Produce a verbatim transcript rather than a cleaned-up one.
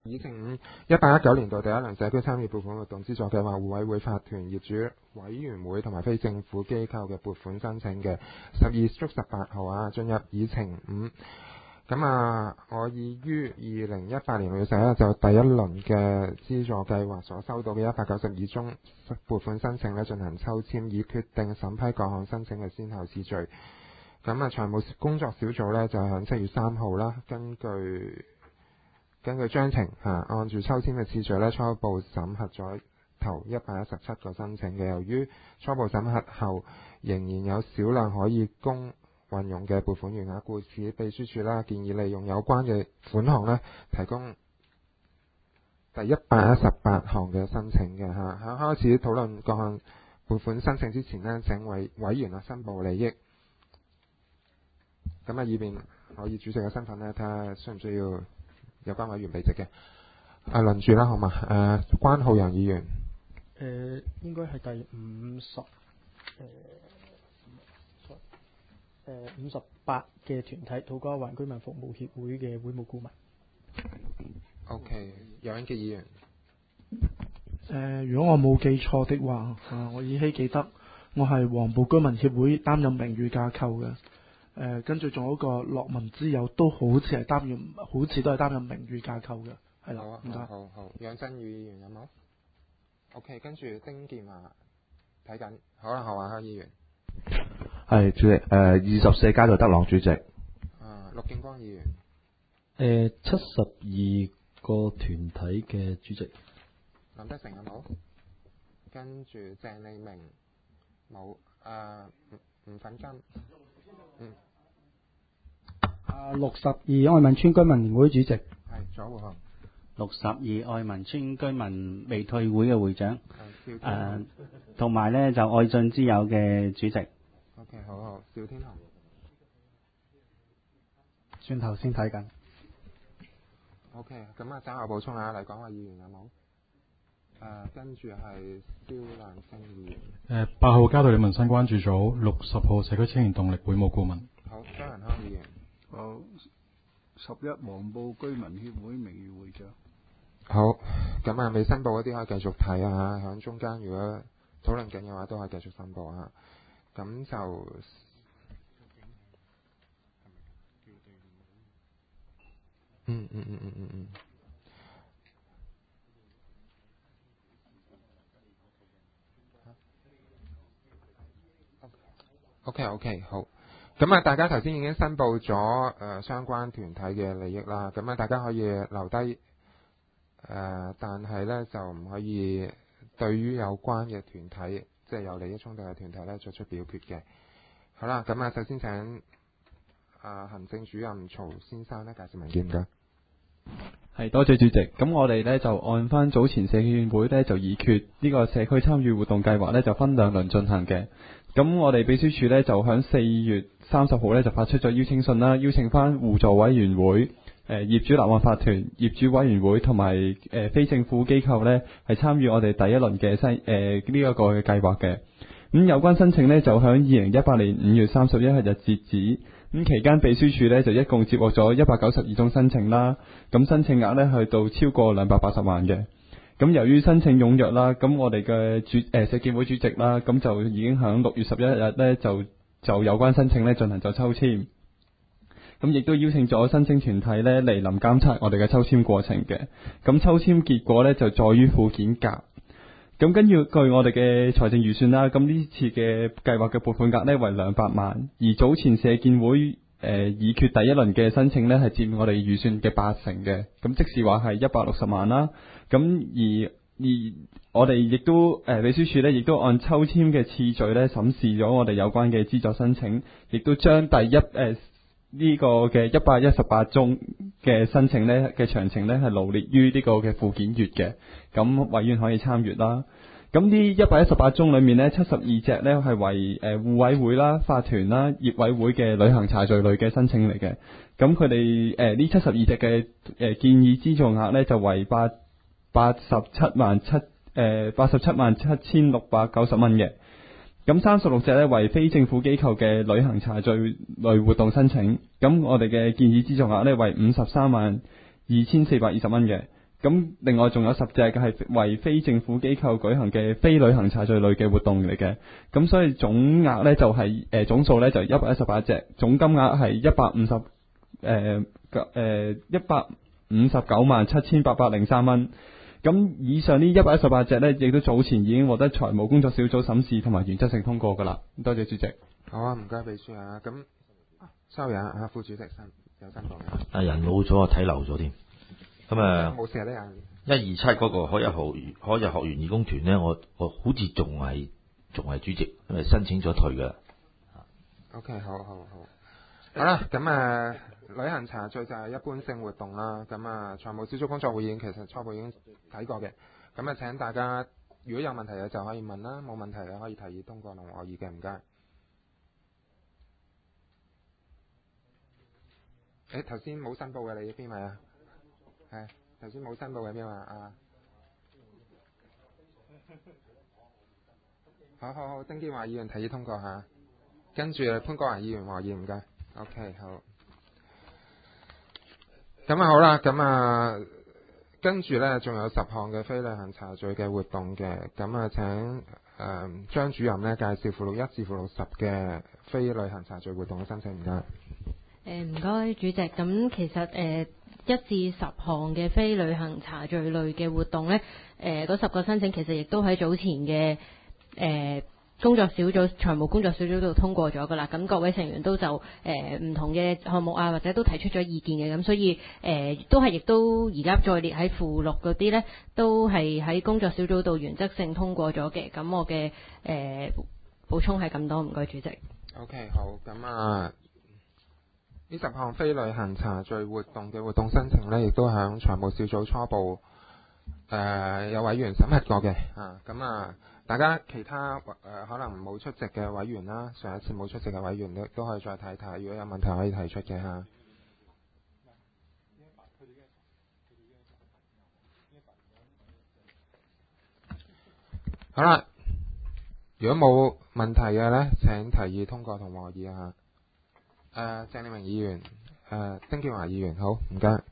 議程一八一九年度第一輪社區參與撥款活動資助計劃互委會法團業主委員會同埋非政府機構嘅撥款申請嘅十二足十八號啊，進入議程五。咁啊，我已於二零一八年六月十一日就第一輪嘅資助計劃所收到嘅一百九十二宗撥款申請呢進行抽籤，以決定審批各項申請嘅先後次序。咁啊，財務工作小組呢就喺七月三號啦，根據根據章程嚇，按住抽籤嘅次序咧，初步審核咗頭一百一十七個申請嘅。由於初步審核後仍然有少量可以供運用嘅撥款餘額，故此秘書處啦建議利用有關嘅款項咧，提供第一百一十八項嘅申請嘅嚇。喺開始討論各項撥款申請之前呢，請委委員啊申報利益。咁啊，以便可以主席嘅身份咧，睇下需唔需要有關委員避席嘅。啊，輪住啦，好嘛？誒、呃，關浩洋議員。 誒、呃，應該係第五十誒誒五十八嘅團體土瓜灣居民服務協會嘅會務顧問。 O.K. 楊永傑議員。 誒、呃，如果我冇記錯的話，啊，我依稀記得我係黃埔居民協會擔任名譽架構嘅。誒、呃，跟住仲有一個樂民之友，都好似係擔任，好似都係擔任名譽架構嘅，係啦。 好啊，好好好。楊振宇議員有冇 ？O.K. 跟住丁健華睇緊，好啦，好啊，議員。 係主席，誒二十四街道德朗主席。 啊，陸敬光議員。 誒七十二個團體嘅主席。 林德成有冇？跟住鄭利明冇，誒吳吳粉金。嗯。 啊，六十二愛民村居民聯會主席。 係左護航。 六十二愛民村居民未退會嘅會長。 係。 誒，同埋咧就愛進之友嘅主席。 O.K. 好好，邵天雄。 轉頭先睇緊。 O.K. 咁啊，稍後補充下，黎廣華議員有冇？誒、呃，跟住係蕭亮星議員。 誒，八號嘉道理民生關注組，六十號社區青年動力會務顧問。 好，張仁康議員。 好，十一黃埔居民協會名譽會長。 好，咁啊，未申報嗰啲可以繼續睇啊，響中間如果討論緊嘅話，都可以繼續申報啊。咁就嗯嗯嗯嗯嗯嗯。OK OK 好，咁啊，大家頭先已經申報咗誒、呃、相關團體嘅利益啦，咁啊，大家可以留低誒、呃，但係咧就唔可以對於有關嘅團體，即係有利益衝突嘅團體咧作出表決嘅。好啦，咁啊，首先請啊、呃、行政主任曹先生咧介紹文件㗎。 係，多謝主席。咁我哋呢就按翻早前社協會呢就議決呢個社區參與活動計劃呢就分兩輪進行嘅。咁我哋秘書處呢就響四月三十號呢就發出咗邀請信啦，邀請翻互助委員會、誒、呃、業主立案法團、業主委員會同埋誒非政府機構呢係參與我哋第一輪嘅申誒呢一個嘅計劃嘅。咁有關申請呢就響二零一八年五月三十一日截止。咁期間秘書處呢就一共接獲咗一百九十二宗申請啦。咁申請額呢去到超過兩百八十萬嘅。咁由於申請踴躍啦，咁我哋嘅主誒社建會主席啦，咁就已經響六月十一日呢就就有關申請呢進行咗抽籤。咁亦都邀請咗申請團體呢嚟臨監察我哋嘅抽籤過程嘅。咁抽籤結果呢就載於附件甲。咁根據據我哋嘅財政預算啦，咁呢次嘅計劃嘅撥款額呢為兩百萬，而早前社建會誒、呃、議決第一輪嘅申請呢係佔我哋預算嘅八成嘅，咁即是話係一百六十萬啦。咁而而我哋亦都誒、呃、秘書處呢亦都按抽籤嘅次序呢審視咗我哋有關嘅資助申請，亦都將第一誒呢、呃這個嘅一百一十八宗嘅申請呢嘅詳情呢係羅列於呢個嘅附件閱嘅，咁委員可以參閱啦。咁呢一百一十八宗裏面呢，七十二隻呢係為誒互委會啦、法團啦、業委會嘅旅行茶敘類嘅申請嚟嘅。咁佢哋誒呢七十二隻嘅誒建議資助額呢就為八八十七萬七誒八十七萬七千六百九十蚊嘅。咁三十六隻呢為非政府機構嘅旅行茶敘類活動申請，咁我哋嘅建議資助額呢為五十三萬二千四百二十蚊嘅。 咁另外仲有十隻嘅係為非政府機構舉行嘅非旅行茶聚類嘅活動嚟嘅，咁所以總額呢就係、是、誒、呃、總數呢就一百一十八隻，總金額係一百五十誒誒一百五十九萬七千八百零三蚊。咁以上呢一百一十八隻呢，亦都早前已經獲得財務工作小組審視同埋原則性通過㗎啦。多謝主席。 好啊，唔該秘書啊。咁收人啊，副主席申有申報嘅。 啊，人老咗啊，睇漏咗添。咁啊， 冇事啊，呢人。 一二七嗰個可日學員可日學員義工團呢，我我好似仲係仲係主席，因為申請咗退㗎啦。 OK， 好好好。好啦，咁啊，旅行茶聚就係一般性活動啦。咁啊，財務小組工作會議其實初步已經睇過嘅。咁啊，請大家如果有問題嘅就可以問啦，冇問題嘅可以提議通過同我議嘅，唔該。誒，頭先冇申報嘅你邊位啊？係頭先冇申報嘅邊位啊？好好好，丁建華議員提議通過下，跟住潘國華議員和議唔該。OK， 好。咁啊好啦，咁啊跟住呢，仲有十項嘅非旅行茶聚嘅活動嘅，咁啊請誒、呃、張主任呢介紹附錄一至附錄十嘅非旅行茶聚活動嘅申請，唔該。 誒唔該主席，咁其實誒、呃、一至十項嘅非旅行茶聚類嘅活動呢，誒嗰十個申請其實亦都喺早前嘅誒、呃工作小組、財務工作小組度通過咗㗎啦，咁各位成員都就誒唔、呃、同嘅項目啊，或者都提出咗意見嘅，咁所以誒、呃、都係亦都而家再列喺附錄嗰啲呢，都係喺工作小組度原則性通過咗嘅。咁我嘅誒、呃、補充係咁多，唔該主席。 OK， 好，咁啊呢十項非旅行茶聚活動嘅活動申請呢，亦都響財務小組初步誒、呃、有委員審核過嘅啊，咁啊。大家其他誒、呃、可能冇出席嘅委員啦，上一次冇出席嘅委員都都可以再睇睇，如果有問題可以提出嘅嚇。好啦，如果冇問題嘅呢，請提議通過同和議嚇。誒、呃，鄭麗明議員、誒、呃、丁建華議員，好，唔該。